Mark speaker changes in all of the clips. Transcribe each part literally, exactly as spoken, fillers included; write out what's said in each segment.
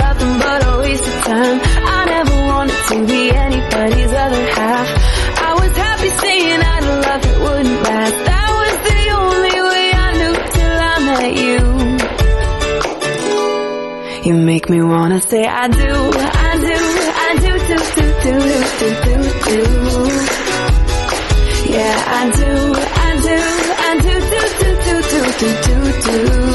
Speaker 1: nothing but a waste of time. I never wanted to be anybody's other half. I was happy saying I'd love that wouldn't last. That was the only way I knew till I met you. You make me wanna say I do, I do, I do, do, do, do, do, do, do. Yeah, I do, I do, I do, do, do, do, do, do, do, do.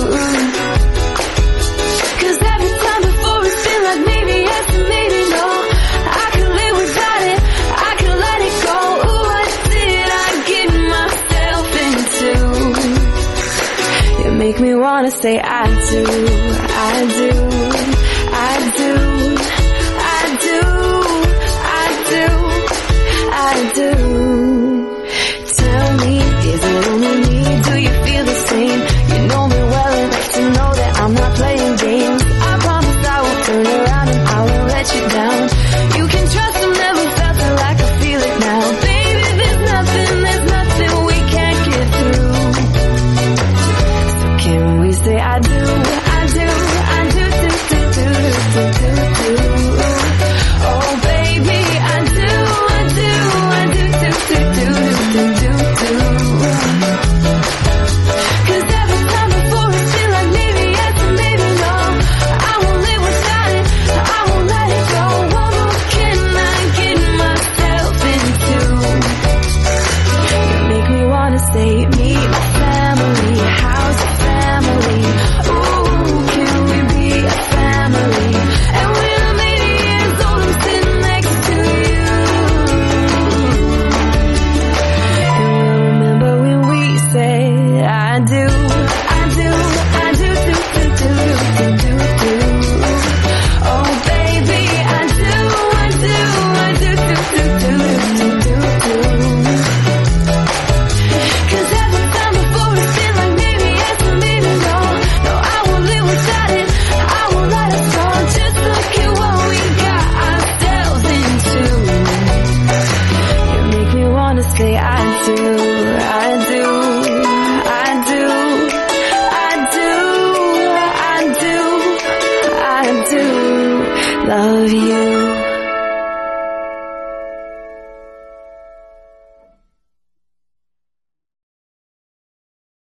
Speaker 1: Cause every time before it's been like maybe yes and maybe no. I could live without it, I could let it go. Ooh, what did I get myself into? You make me wanna say I do, I do, I do, I do, I do, I do. Tell me, is it only me? Do you feel the same? You know me well enough to know that I'm not playing games. I promise I will turn around and I won't let you down. You can trust I've never felt it like I feel it now. Baby, there's nothing, there's nothing we can't get through. So can we say I do, I do, I do, do, do, do, do, do, do. Oh baby, I do, I do, I do, do, do, do, do, do, do. Cause every time before it's been like maybe yes and maybe no. I won't live without it, I won't let it go. What more can I get myself into? You make me wanna say meet my family, how's your family? Ooh, can we be a family? And when I'm eighty years old I'm sitting next to you. And we'll remember when we said I do, I do, I do, do, do, do, do, do, do. Oh baby, I do, I do, I do, do, do, do, do, do, do. Cause every time before it's been like maybe yes and maybe no. No, I won't live without it, I won't let it go. Just look at what we got ourselves into. You make me wanna say I do, I do, I do, I do, I do, I do love you.